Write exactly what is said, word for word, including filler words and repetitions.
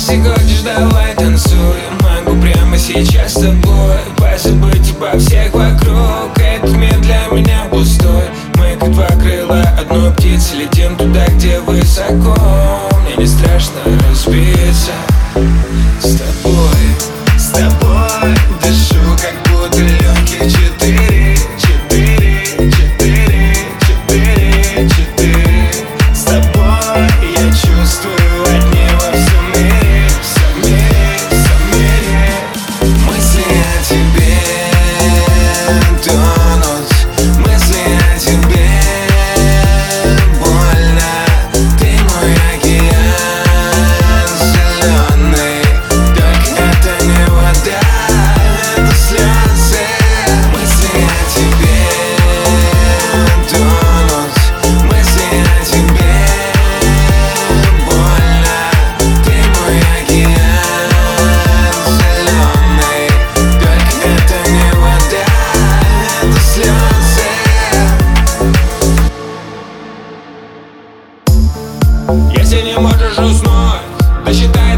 Если хочешь, давай танцуй. Могу прямо сейчас с тобой позабыть обо всех вокруг. Этот мир для меня пустой. Мы как два крыла одной птицы, летим туда, где высоко. Мне не страшно разбиться с тобой, с тобой. Дышу, как будто легких четыре, четыре, четыре, четыре, четыре. С тобой я чувствую одни во всем мире, всем мире, всем мире. Мысли о тебе тонут, мысли о тебе больно. Ты мой океан зеленый, только это не вода, это слезы. Мысли о тебе тонут, мысли о тебе больно. Ты мой океан зеленый, только это не вода, это слезы. Если не можешь уснуть, досчитай